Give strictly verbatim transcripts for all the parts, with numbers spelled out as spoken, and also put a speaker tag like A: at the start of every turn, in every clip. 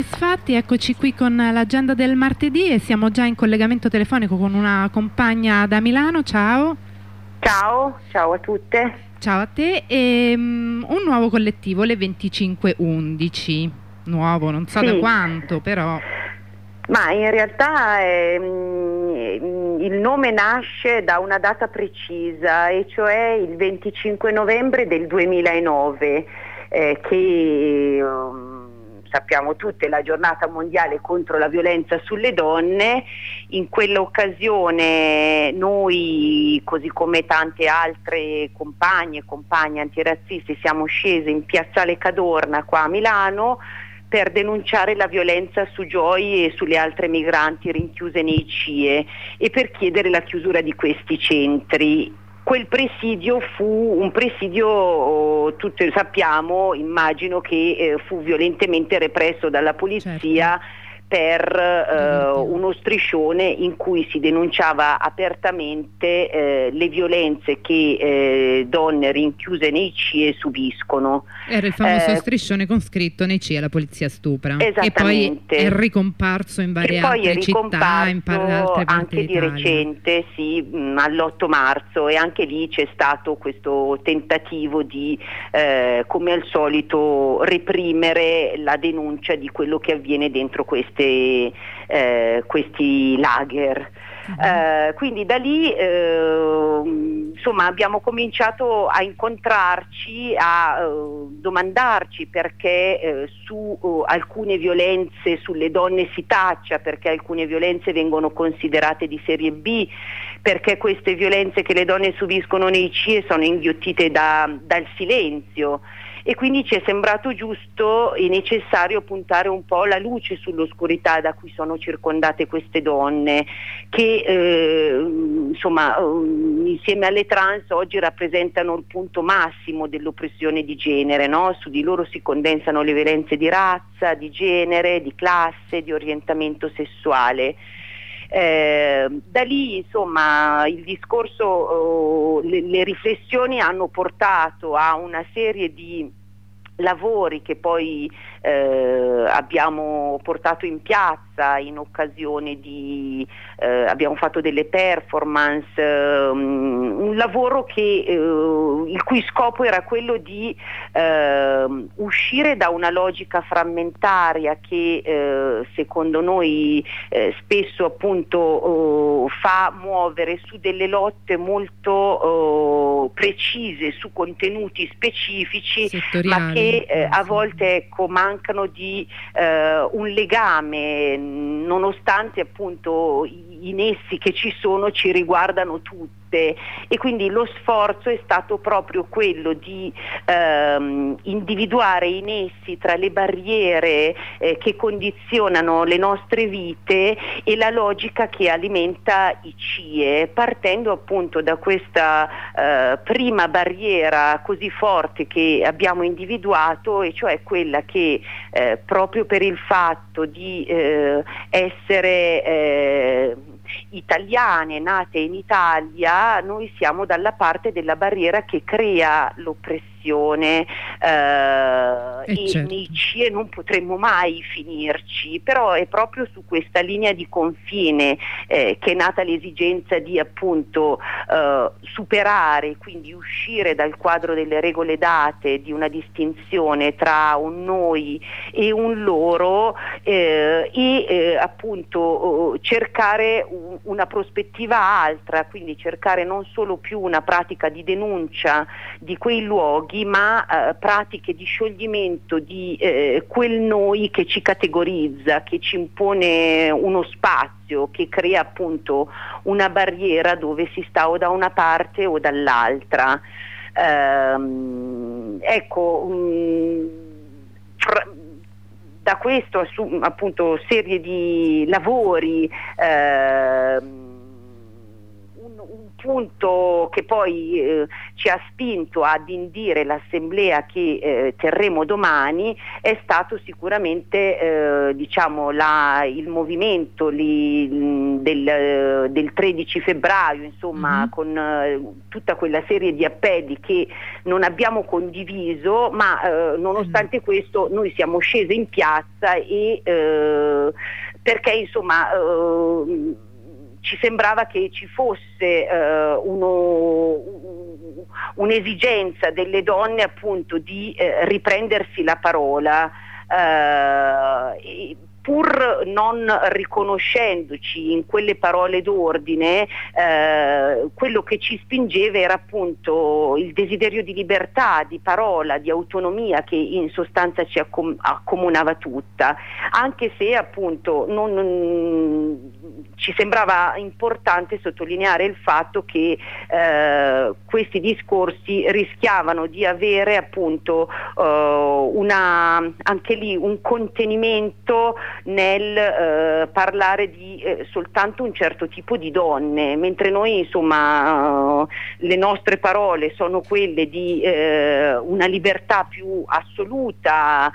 A: Infatti, eccoci qui con l'agenda del martedì e siamo già in collegamento telefonico con una compagna da Milano. Ciao.
B: Ciao, ciao a tutte.
A: Ciao a te. E, um, un nuovo collettivo, le venticinque undici. Nuovo, non so
B: Sì.
A: da quanto, però.
B: Ma in realtà ehm, il nome nasce da una data precisa, e cioè il venticinque novembre del duemilanove, eh, che um, sappiamo tutte, è la giornata mondiale contro la violenza sulle donne. In quell'occasione noi, così come tante altre compagne e compagni antirazzisti, siamo scese in Piazzale Cadorna qua a Milano per denunciare la violenza su Joy e sulle altre migranti rinchiuse nei C I E e per chiedere la chiusura di questi centri. Quel presidio fu un presidio, tutti sappiamo, immagino che eh, fu violentemente represso dalla polizia. Certo. Per eh, uno striscione in cui si denunciava apertamente eh, le violenze che eh, donne rinchiuse nei C I E subiscono.
A: Era il famoso
B: eh,
A: striscione con scritto nei C I E la polizia stupra,
B: che
A: poi è ricomparso in varie altre città, in par- altre parti
B: anche di recente, sì, all'otto marzo, e anche lì c'è stato questo tentativo di, eh, come al solito, reprimere la denuncia di quello che avviene dentro queste Eh, questi lager. Uh-huh. Eh, quindi da lì eh, insomma abbiamo cominciato a incontrarci, a eh, domandarci perché eh, su uh, alcune violenze sulle donne si taccia, perché alcune violenze vengono considerate di serie B, perché queste violenze che le donne subiscono nei C I E sono inghiottite da, dal silenzio. E quindi ci è sembrato giusto e necessario puntare un po' la luce sull'oscurità da cui sono circondate queste donne, che eh, insomma eh, insieme alle trans oggi rappresentano il punto massimo dell'oppressione di genere, no? Su di loro si condensano le violenze di razza, di genere, di classe, di orientamento sessuale. Eh, da lì insomma il discorso, oh, le, le riflessioni hanno portato a una serie di lavori che poi eh, abbiamo portato in piazza in occasione di eh, abbiamo fatto delle performance, eh, un lavoro che eh, il cui scopo era quello di eh, uscire da una logica frammentaria che eh, secondo noi eh, spesso appunto oh, fa muovere su delle lotte molto oh, precise su contenuti specifici, ma che Eh, a volte ecco, mancano di eh, un legame, nonostante appunto i, i nessi che ci sono ci riguardano tutti. E quindi lo sforzo è stato proprio quello di ehm, individuare i nessi tra le barriere eh, che condizionano le nostre vite e la logica che alimenta i C I E, partendo appunto da questa eh, prima barriera così forte che abbiamo individuato, e cioè quella che eh, proprio per il fatto di eh, essere eh, italiane, nate in Italia, noi siamo dalla parte della barriera che crea l'oppressione eh, e
A: certo.
B: nei C I E non potremmo mai finirci, però è proprio su questa linea di confine eh, che è nata l'esigenza di appunto eh, superare, quindi uscire dal quadro delle regole date, di una distinzione tra un noi e un loro eh, e eh, appunto oh, cercare un una prospettiva altra, quindi cercare non solo più una pratica di denuncia di quei luoghi, ma eh, pratiche di scioglimento di eh, quel noi che ci categorizza, che ci impone uno spazio, che crea appunto una barriera dove si sta o da una parte o dall'altra. Ehm, ecco, mh, fra, da questo appunto serie di lavori, eh, uno un punto che poi eh, ci ha spinto ad indire l'assemblea che eh, terremo domani è stato sicuramente eh, diciamo la, il movimento li, del, del tredici febbraio, insomma, mm-hmm. con eh, tutta quella serie di appelli che non abbiamo condiviso, ma eh, nonostante mm-hmm. questo noi siamo scese in piazza e eh, perché insomma eh, ci sembrava che ci fosse uh, uno, un'esigenza delle donne appunto di eh, riprendersi la parola, uh, e pur non riconoscendoci in quelle parole d'ordine, eh, quello che ci spingeva era appunto il desiderio di libertà, di parola, di autonomia che in sostanza ci accom- accomunava tutta, anche se appunto non, non, ci sembrava importante sottolineare il fatto che eh, questi discorsi rischiavano di avere appunto eh, una, anche lì un contenimento nel eh, parlare di eh, soltanto un certo tipo di donne, mentre noi insomma uh, le nostre parole sono quelle di eh, una libertà più assoluta,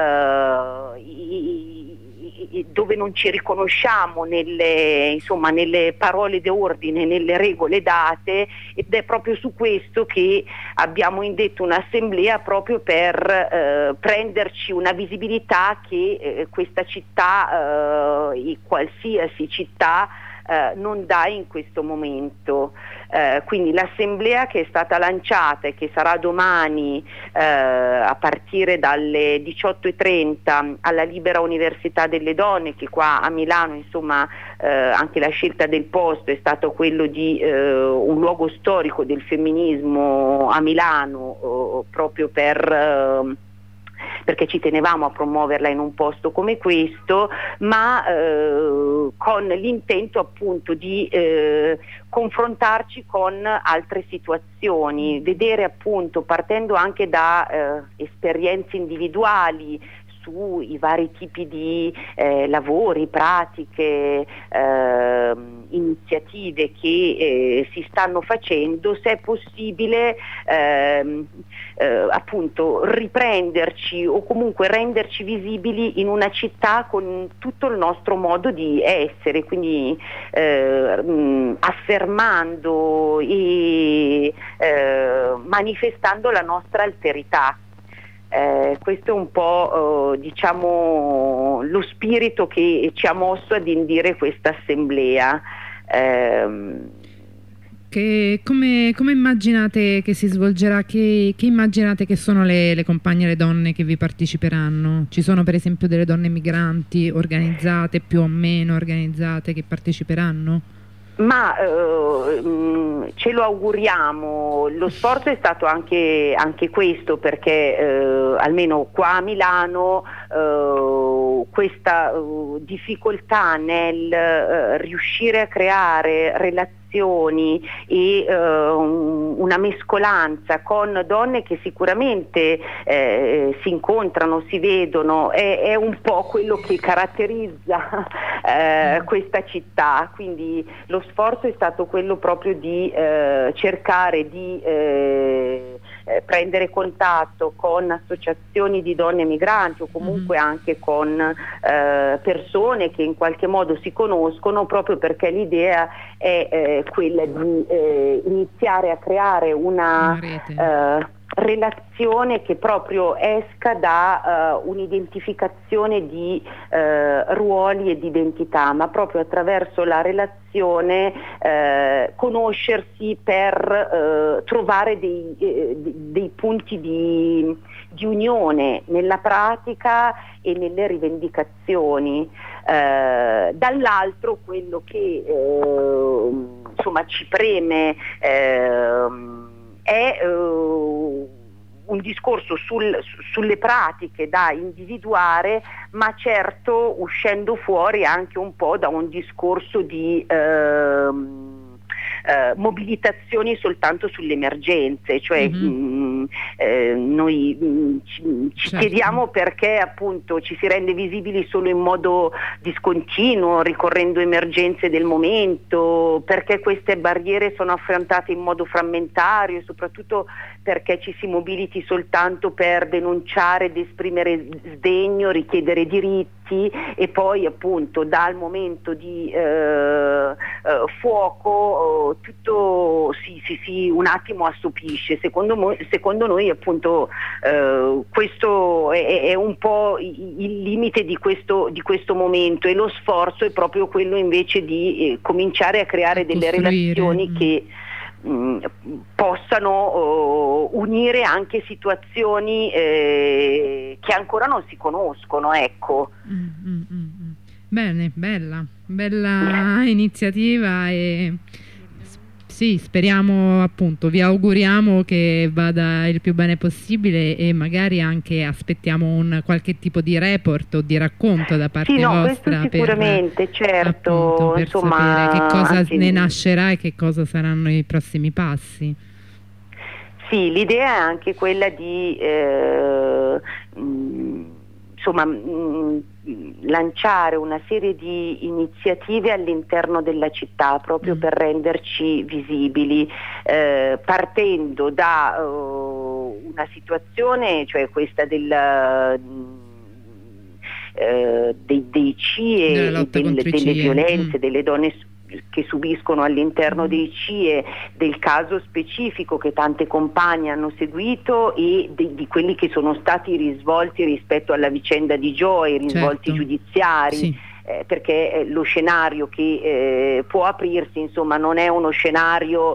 B: uh, i, i, dove non ci riconosciamo nelle, insomma, nelle parole d'ordine, nelle regole date, ed è proprio su questo che abbiamo indetto un'assemblea proprio per eh, prenderci una visibilità che eh, questa città, eh, qualsiasi città, eh, non dà in questo momento. Eh, quindi l'assemblea che è stata lanciata e che sarà domani eh, a partire dalle diciotto e trenta alla Libera Università delle Donne, che qua a Milano insomma eh, anche la scelta del posto è stato quello di eh, un luogo storico del femminismo a Milano, eh, proprio per eh, perché ci tenevamo a promuoverla in un posto come questo, ma eh, con l'intento appunto di eh, confrontarci con altre situazioni, vedere appunto, partendo anche da eh, esperienze individuali sui vari tipi di eh, lavori, pratiche, eh, iniziative che eh, si stanno facendo, se è possibile ehm, eh, appunto riprenderci o comunque renderci visibili in una città con tutto il nostro modo di essere, quindi eh, mh, affermando e eh, manifestando la nostra alterità. Eh, questo è un po' eh, diciamo lo spirito che ci ha mosso ad indire questa assemblea. Eh,
A: che, come, come immaginate che si svolgerà? Che, che immaginate che sono le, le compagne, le donne che vi parteciperanno? Ci sono per esempio delle donne migranti organizzate, più o meno organizzate, che parteciperanno?
B: Ma eh, mh, ce lo auguriamo. Lo sforzo è stato anche, anche questo, perché eh, almeno qua a Milano eh, questa eh, difficoltà nel eh, riuscire a creare relazioni e eh, una mescolanza con donne che sicuramente eh, si incontrano, si vedono, è, è un po' quello che caratterizza eh, questa città, quindi lo sforzo è stato quello proprio di eh, cercare di eh, eh, prendere contatto con associazioni di donne migranti o comunque mm-hmm. anche con eh, persone che in qualche modo si conoscono, proprio perché l'idea è eh, quella di eh, iniziare a creare una, una eh, relazione che proprio esca da uh, un'identificazione di uh, ruoli e di identità, ma proprio attraverso la relazione uh, conoscersi per uh, trovare dei, eh, dei punti di, di unione nella pratica e nelle rivendicazioni. Uh, dall'altro quello che uh, insomma ci preme uh, è uh, un discorso sul, sulle pratiche da individuare, ma certo uscendo fuori anche un po' da un discorso di uh, uh, mobilitazioni soltanto sulle emergenze, cioè mm-hmm. mh, mh, eh, noi mh, ci, ci
A: certo.
B: chiediamo perché appunto ci si rende visibili solo in modo discontinuo, ricorrendo emergenze del momento, perché queste barriere sono affrontate in modo frammentario e soprattutto perché ci si mobiliti soltanto per denunciare ed esprimere sdegno, richiedere diritti e poi appunto dal momento di eh, eh, fuoco eh, tutto si, si, si un attimo assopisce. Secondo, mo, secondo noi appunto eh, questo è, è un po' il limite di questo, di questo momento, e lo sforzo è proprio quello invece di eh, cominciare a creare delle relazioni che mh, possano uh, unire anche situazioni eh, che ancora non si conoscono, ecco.
A: Mm, mm, mm. Bene, bella, bella iniziativa e sì, speriamo appunto, vi auguriamo che vada il più bene possibile e magari anche aspettiamo un qualche tipo di report o di racconto da parte
B: sì, no,
A: vostra.
B: Questo sicuramente,
A: per,
B: certo,
A: appunto, per
B: insomma,
A: sapere che cosa
B: anche...
A: ne nascerà e che cosa saranno i prossimi passi.
B: Sì, l'idea è anche quella di eh, mh, insomma mh, lanciare una serie di iniziative all'interno della città proprio mm. per renderci visibili, eh, partendo da uh, una situazione, cioè questa del uh, dei, dei C I E, del, delle C I E. violenze, mm. delle donne che subiscono all'interno dei C I E, del caso specifico che tante compagne hanno seguito e di, di quelli che sono stati risvolti rispetto alla vicenda di Joy, risvolti certo. giudiziari, sì. eh, perché eh, lo scenario che eh, può aprirsi, insomma, non è uno scenario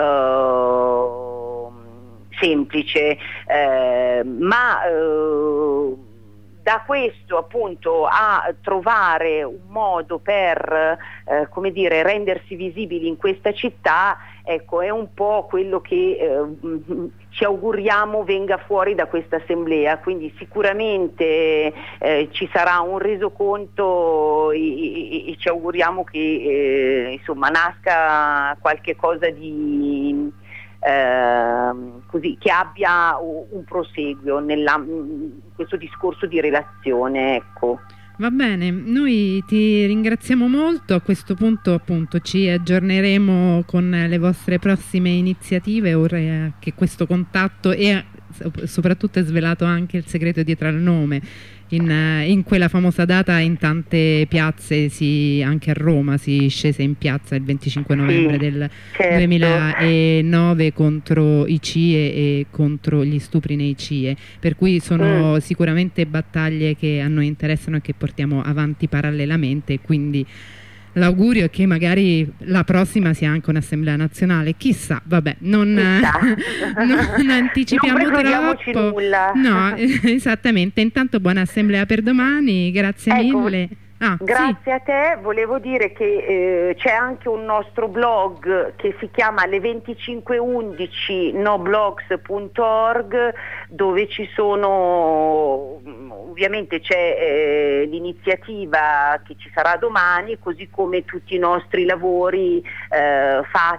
B: eh, semplice, eh, ma eh, da questo appunto a trovare un modo per eh, come dire, rendersi visibili in questa città, ecco, è un po' quello che eh, ci auguriamo venga fuori da questa assemblea. Quindi sicuramente eh, ci sarà un resoconto e, e, e ci auguriamo che eh, insomma nasca qualche cosa di Uh, così, che abbia un proseguio nella, in questo discorso di relazione, ecco.
A: Va bene, noi ti ringraziamo molto. A questo punto appunto ci aggiorneremo con le vostre prossime iniziative, ora che questo contatto e soprattutto è svelato anche il segreto dietro al nome. In, in quella famosa data in tante piazze, si, anche a Roma si scese in piazza il venticinque novembre sì, del certo. duemilanove contro i C I E e contro gli stupri nei C I E, per cui sono mm. sicuramente battaglie che a noi interessano e che portiamo avanti parallelamente, quindi l'augurio è che magari la prossima sia anche un'assemblea nazionale, chissà, vabbè, non, non anticipiamo
B: non
A: troppo.
B: Nulla.
A: No, esattamente. Intanto buona assemblea per domani, grazie
B: ecco,
A: mille. Ah,
B: grazie
A: sì.
B: a te. Volevo dire che eh, c'è anche un nostro blog che si chiama le venticinque undici noblogs punto org, dove ci sono, ovviamente c'è eh, l'iniziativa che ci sarà domani, così come tutti i nostri lavori eh,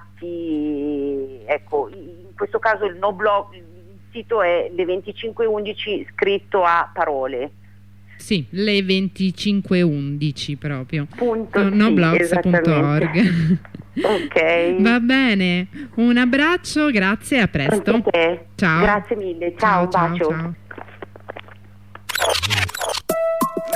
B: fatti, ecco, in questo caso il noblog, il sito è le venticinque undici scritto a parole.
A: Sì, le venticinque undici proprio.
B: Punto,
A: noblogs punto org.
B: Sì, ok.
A: Va bene, un abbraccio, grazie, a presto.
B: Anche te.
A: Ciao.
B: Grazie mille, ciao,
A: ciao
B: un bacio.
A: Ciao, ciao.